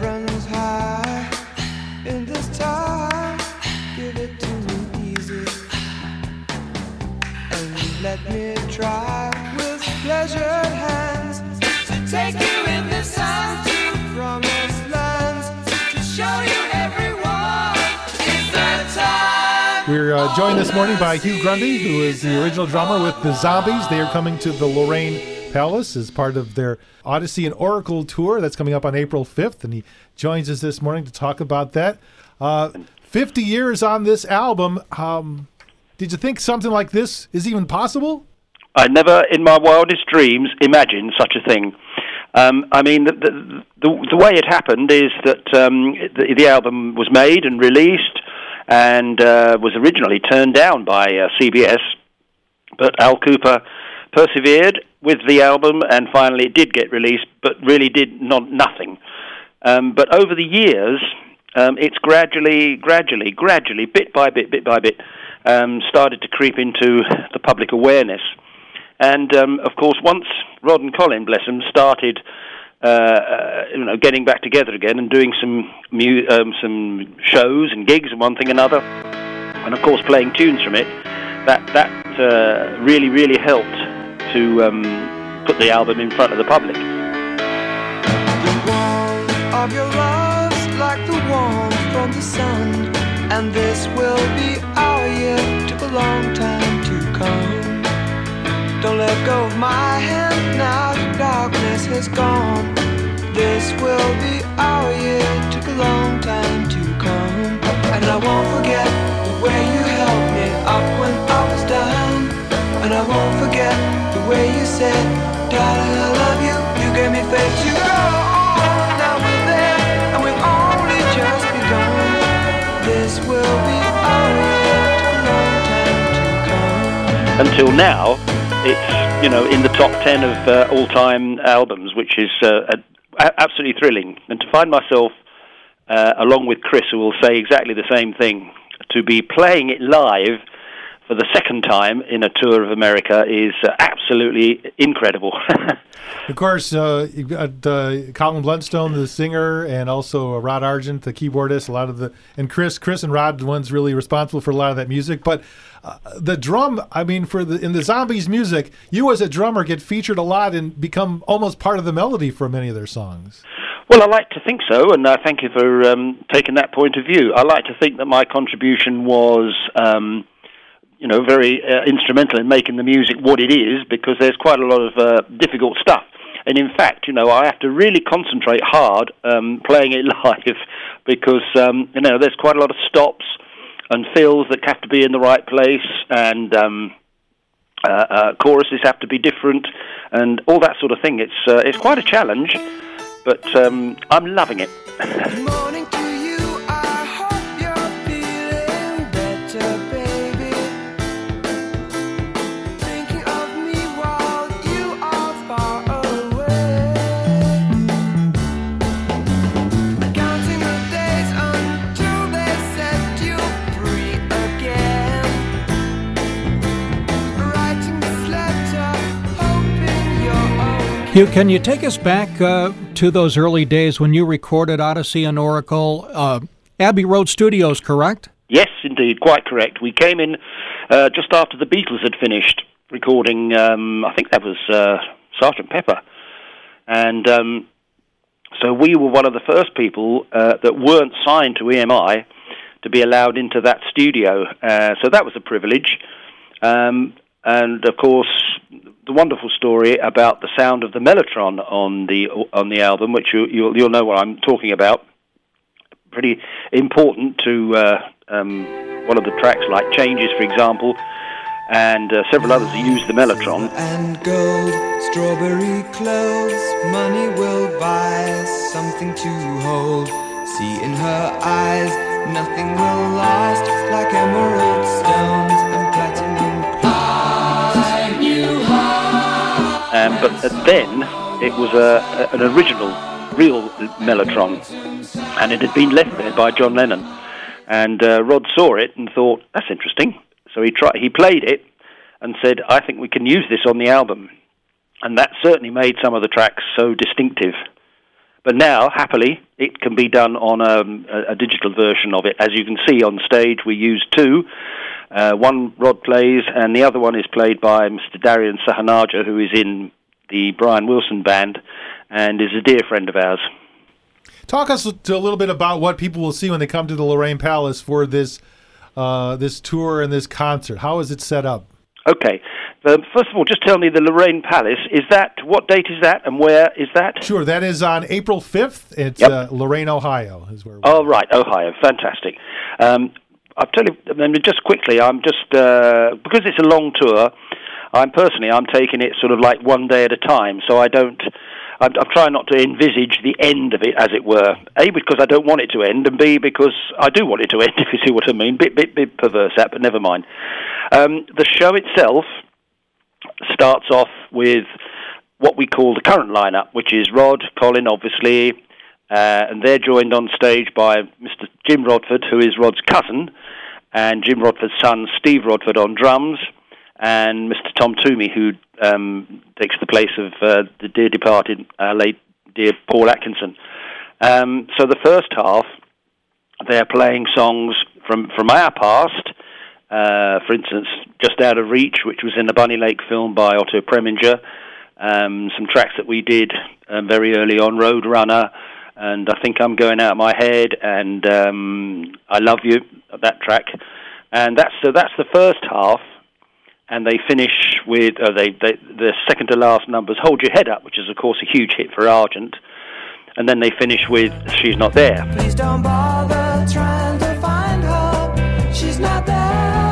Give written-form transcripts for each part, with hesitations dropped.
runs high in this time. Give it to me easy and let me try with pleasured hands to take you in the sun to promised lands, to show you everyone is the time. We're joined this morning by Hugh Grundy, who is the original drummer with the Zombies. They are coming to the Lorraine Palace as part of their Odyssey and Oracle tour that's coming up on April 5th, and he joins us this morning to talk about that. 50 years on this album. Did you think something like this is even possible? I never, in my wildest dreams, imagined such a thing. I mean, the way it happened is that the album was made and released and was originally turned down by CBS, but Al Kooper persevered with the album, and finally it did get released, but really did nothing. But over the years, it's gradually, bit by bit, started to creep into the public awareness. And, of course, once Rod and Colin, bless them, started getting back together again and doing some shows and gigs and one thing and another, and, of course, playing tunes from it, that really helped to put the album in front of the public. The warmth of your love's like the warmth from the sun, and this will be our year. Took a long time to come. Don't let go of my hand now, the darkness has gone. This will be our year. Took a long time to come, and I won't forget the way you held me up when I was down, and I won't forget the way you said, darling, I love you. You gave me faith to go on. Now we're there, and we've only just begun. This will be our year. Took a long time to come. Until now, it's, in the top 10 of all-time albums, which is absolutely thrilling. And to find myself, along with Chris, who will say exactly the same thing, to be playing it live for the second time in a tour of America is absolutely incredible. Of course, you've got Colin Blunstone, the singer, and also Rod Argent, the keyboardist. And Chris and Rod, the ones really responsible for a lot of that music. But the drum, I mean, in the Zombies music, you as a drummer get featured a lot and become almost part of the melody for many of their songs. Well, I like to think so, and thank you for taking that point of view. I like to think that my contribution was very instrumental in making the music what it is, because there's quite a lot of difficult stuff. And in fact, I have to really concentrate hard playing it live, because, there's quite a lot of stops and fills that have to be in the right place, and choruses have to be different, and all that sort of thing. It's quite a challenge, but I'm loving it. Good morning to you. I hope you're feeling better, baby. Thinking of me while you are far away. Counting the days until they set you free again. Writing this letter, hoping you're okay. Hugh, can you take us back to those early days when you recorded Odyssey and Oracle? Abbey Road Studios, correct? Yes, indeed, quite correct. We came in just after the Beatles had finished recording, I think that was Sgt. Pepper. And so we were one of the first people that weren't signed to EMI to be allowed into that studio. So that was a privilege. And, of course, the wonderful story about the sound of the Mellotron on the album, which you'll know what I'm talking about. Pretty important to one of the tracks, like Changes, for example, and several others who use the Mellotron. And gold, strawberry clothes, money will buy something to hold. See in her eyes, nothing will last like emerald stones and platinum clouds. But then it was an original, real Mellotron, and it had been left there by John Lennon. And Rod saw it and thought, that's interesting. So he played it and said, I think we can use this on the album. And that certainly made some of the tracks so distinctive. But now, happily, it can be done on a digital version of it. As you can see on stage, we use two. One Rod plays, and the other one is played by Mr. Darian Sahanaja, who is in the Brian Wilson Band and is a dear friend of ours. Talk us a little bit about what people will see when they come to the Lorraine Palace for this this tour and this concert. How is it set up? Okay. First of all, just tell me, the Lorraine Palace, what date is that and where is that? Sure, that is on April 5th. It's Lorraine, Ohio is where we're right, Ohio. Fantastic. I'll tell you, just quickly, I'm just, because it's a long tour, I'm taking it sort of like one day at a time, so I'm trying not to envisage the end of it, as it were. A, because I don't want it to end, and B, because I do want it to end, if you see what I mean. Bit perverse that, but never mind. The show itself starts off with what we call the current lineup, which is Rod, Colin, obviously, and they're joined on stage by Mr. Jim Rodford, who is Rod's cousin, and Jim Rodford's son, Steve Rodford, on drums, and Mr. Tom Toomey, who takes the place of the dear departed, late dear Paul Atkinson. So the first half, they're playing songs from our past, for instance, Just Out of Reach, which was in the Bunny Lake film by Otto Preminger, some tracks that we did very early on, Roadrunner, and I Think I'm Going Out of My Head, and I Love You, that track. And that's the first half. And they finish with the second to last numbers, Hold Your Head Up, which is, of course, a huge hit for Argent. And then they finish with She's Not There. Please don't bother trying to find her. She's not there.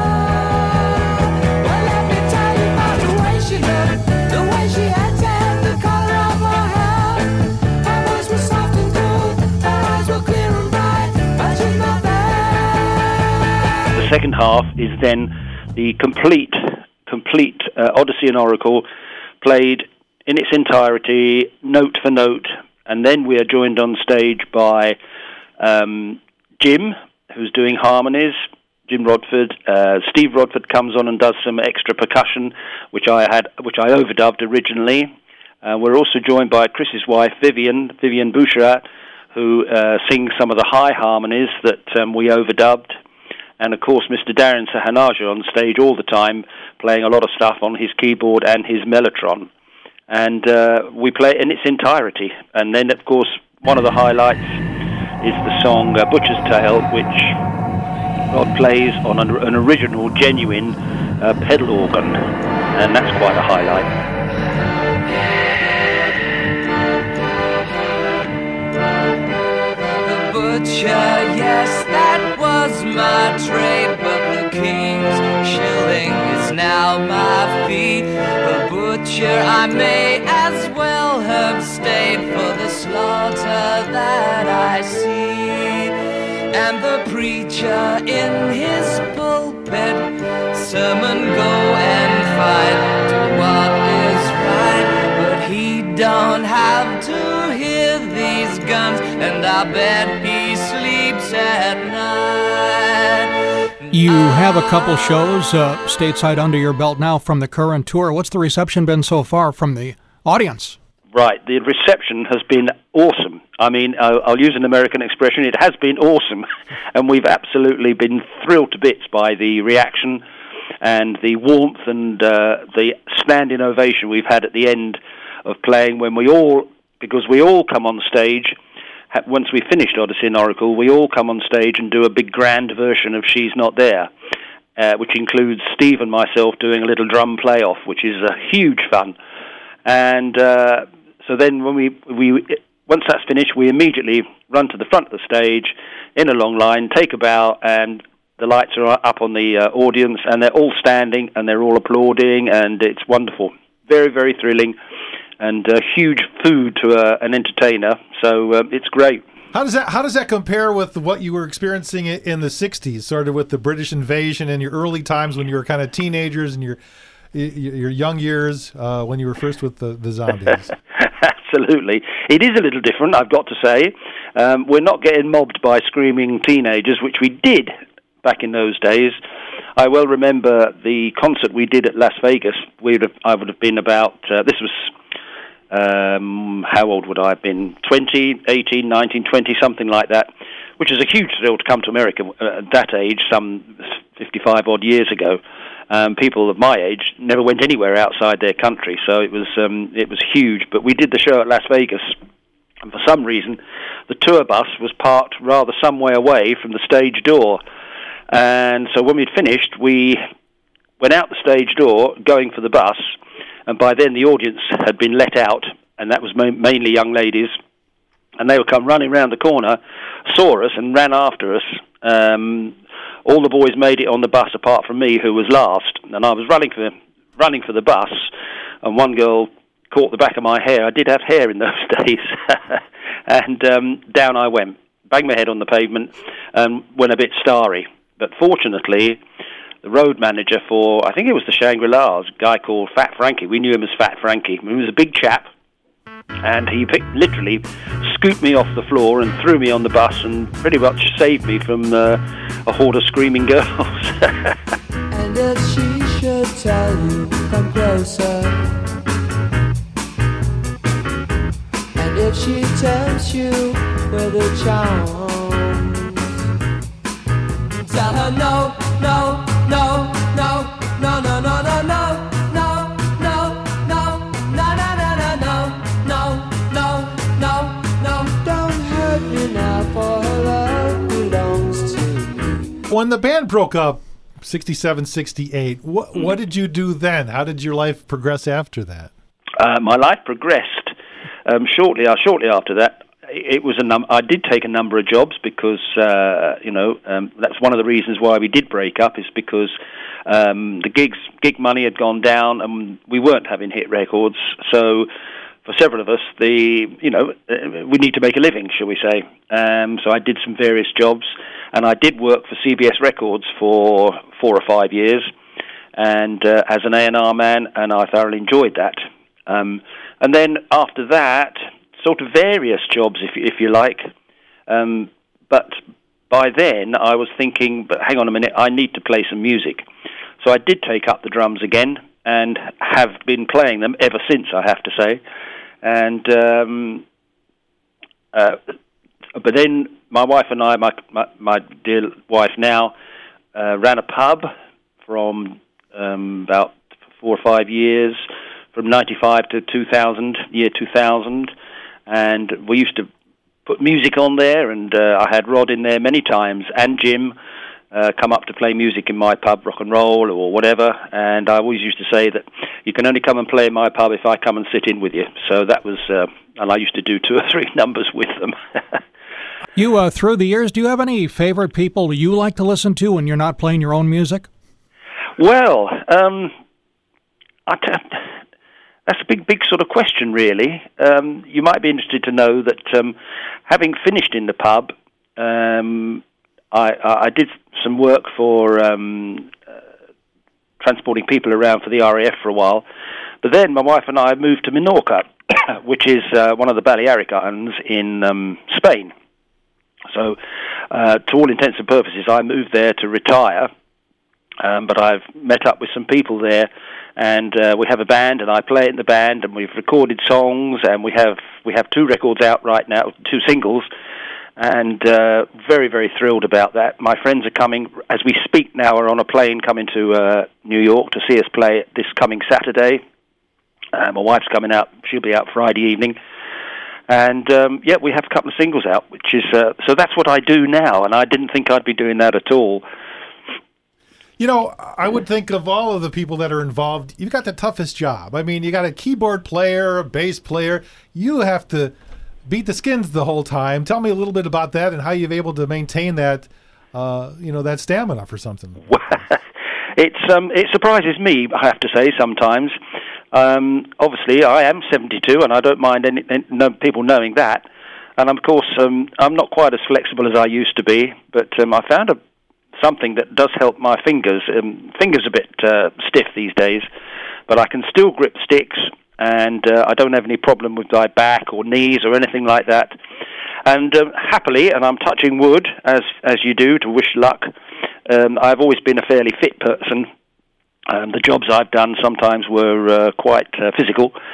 Well, let me tell you about the way she looked, the way she had tan, the color of her hair. Her voice was soft and cool, her eyes were clear and bright, but she's not there. The second half is then the complete Odyssey and Oracle, played in its entirety, note for note, and then we are joined on stage by Jim, who's doing harmonies, Jim Rodford. Steve Rodford comes on and does some extra percussion, which I overdubbed originally. We're also joined by Chris's wife, Vivian Boucherat, who sings some of the high harmonies that we overdubbed. And, of course, Mr. Darian Sahanaja on stage all the time, playing a lot of stuff on his keyboard and his mellotron. And we play it in its entirety. And then, of course, one of the highlights is the song Butcher's Tale, which Rod plays on an original, genuine pedal organ. And that's quite a highlight. Butcher, yes, that was my trade, but the king's shilling is now my feet. The butcher, I may as well have stayed for the slaughter that I see. And the preacher in his pulpit, sermon go and fight, do what is right, but he don't have to hear these guns, and I bet he sleeps at night. You have a couple shows stateside under your belt now from the current tour. What's the reception been so far from the audience? Right, the reception has been awesome. I mean, I'll use an American expression, it has been awesome. And we've absolutely been thrilled to bits by the reaction and the warmth and the standing ovation we've had at the end of playing, when because we all come on stage. Once we finished Odyssey and Oracle, we all come on stage and do a big grand version of She's Not There, which includes Steve and myself doing a little drum play-off, which is a huge fun. And so then when once that's finished, we immediately run to the front of the stage in a long line, take a bow, and the lights are up on the audience, and they're all standing and they're all applauding, and it's wonderful. Very, very thrilling. And huge food to an entertainer, so it's great. How does that compare with what you were experiencing in the 60s, sort of with the British invasion and your early times when you were kind of teenagers and your young years when you were first with the Zombies? Absolutely. It is a little different, I've got to say. We're not getting mobbed by screaming teenagers, which we did back in those days. I well remember the concert we did at Las Vegas. I would have been about, this was how old would I have been? 20, 18, 19, 20, something like that, which is a huge thrill to come to America at that age, some 55-odd years ago. People of my age never went anywhere outside their country, so it was huge. But we did the show at Las Vegas, and for some reason, the tour bus was parked rather some way away from the stage door. And so when we'd finished, we went out the stage door, going for the bus, and by then the audience had been let out, and that was mainly young ladies, and they would come running round the corner, saw us, and ran after us. All the boys made it on the bus apart from me, who was last, and I was running for the bus, and one girl caught the back of my hair. I did have hair in those days, and down I went, banged my head on the pavement, and went a bit starry. But fortunately, the road manager for, I think it was the Shangri-La, a guy called Fat Frankie. We knew him as Fat Frankie. He was a big chap, and he literally scooped me off the floor and threw me on the bus and pretty much saved me from a horde of screaming girls. And if she should tell you, come closer. And if she tempts you with a charm, tell her no, no, no, no, no, no, no, no, no, no, no, no, no, no, no, no, no. Don't hurt me now, for her love belongs to me. When the band broke up, 67, 68, what did you do then? How did your life progress after that? My life progressed shortly after that. It was I did take a number of jobs because that's one of the reasons why we did break up, is because the gig money had gone down and we weren't having hit records. So for several of us, we need to make a living, shall we say? So I did some various jobs, and I did work for CBS Records for 4 or 5 years, and as an A&R man, and I thoroughly enjoyed that. And then after that, sort of various jobs, if you like. But by then, I was thinking, but hang on a minute, I need to play some music. So I did take up the drums again, and have been playing them ever since, I have to say. And but then my wife and I, my dear wife now, ran a pub from about 4 or 5 years, from 95 to 2000, year 2000, and we used to put music on there, and I had Rod in there many times, and Jim come up to play music in my pub, rock and roll or whatever, and I always used to say that you can only come and play in my pub if I come and sit in with you. So that was, and I used to do 2 or 3 numbers with them. You, through the years, do you have any favorite people you like to listen to when you're not playing your own music? Well, that's a big sort of question, really. You might be interested to know that having finished in the pub, I did some work for transporting people around for the RAF for a while. But then my wife and I moved to Menorca, which is one of the Balearic Islands in Spain. So to all intents and purposes, I moved there to retire. But I've met up with some people there, and we have a band, and I play in the band, and we've recorded songs, and we have 2 records out right now, 2 singles, and very, very thrilled about that. My friends are coming, as we speak now, are on a plane coming to New York to see us play this coming Saturday. My wife's coming out, she'll be out Friday evening. And, we have a couple of singles out, which is, so that's what I do now, and I didn't think I'd be doing that at all. You know, I would think of all of the people that are involved, you've got the toughest job. I mean, you got a keyboard player, a bass player. You have to beat the skins the whole time. Tell me a little bit about that and how you've able to maintain that, that stamina for something. It surprises me, I have to say, sometimes. Obviously, I am 72, and I don't mind people knowing that. And, of course, I'm not quite as flexible as I used to be, but I found something that does help my fingers. Fingers a bit stiff these days, but I can still grip sticks, and I don't have any problem with my back or knees or anything like that. And happily, and I'm touching wood, as you do, to wish luck, I've always been a fairly fit person. The jobs I've done sometimes were quite physical,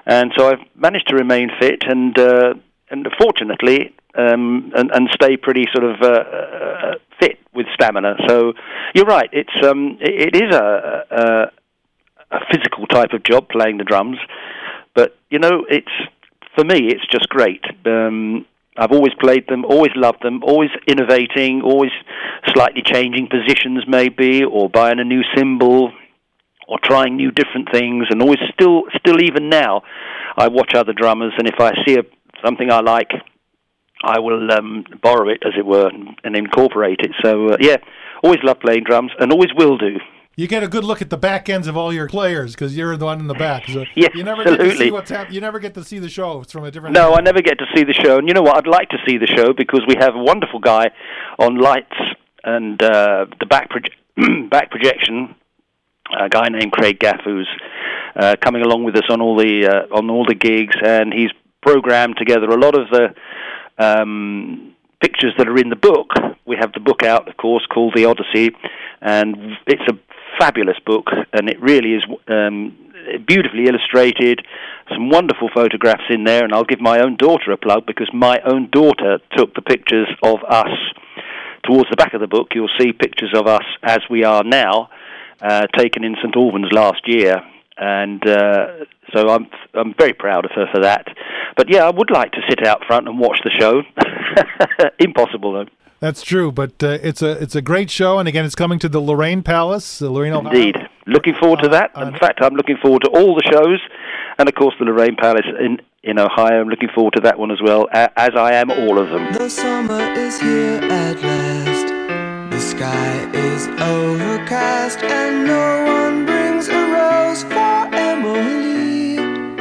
And so I've managed to remain fit and fortunately and stay pretty sort of fit with stamina. So you're right. It is a physical type of job, playing the drums, but for me it's just great. I've always played them, always loved them, always innovating, always slightly changing positions maybe, or buying a new cymbal, or trying new different things, and always still even now, I watch other drummers, and if I see something I like, I will borrow it, as it were, and incorporate it. So always loved playing drums, and always will do. You get a good look at the back ends of all your players because you're the one in the back. So yes, you never absolutely. get to see what's happening. You never get to see the show. It's from a different. No, I never get to see the show. And you know what? I'd like to see the show because we have a wonderful guy on lights and the back projection. A guy named Craig Gaff, who's coming along with us on all the gigs, and he's programmed together a lot of the pictures that are in the book. We have the book out, of course, called The Odyssey, and it's a fabulous book, and it really is beautifully illustrated, some wonderful photographs in there, and I'll give my own daughter a plug because my own daughter took the pictures of us. Towards the back of the book, you'll see pictures of us as we are now, taken in St Albans last year, and so I'm very proud of her for that. But yeah, I would like to sit out front and watch the show. Impossible though. That's true, but it's a great show, and again, it's coming to the Lorraine Palace, Lorraine, Ohio. Indeed, looking forward to that. In fact, I'm looking forward to all the shows, and of course the Lorraine Palace in Ohio. I'm looking forward to that one as well, as I am all of them. The summer is here at last. The sky is overcast, and no one brings a rose for Emily.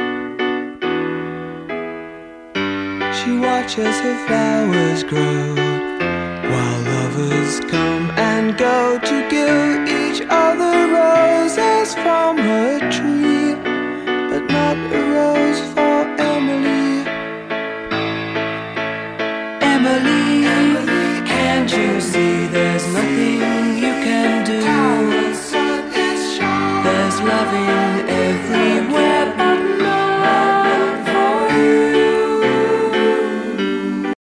She watches her flowers grow, while lovers come and go to give each other roses from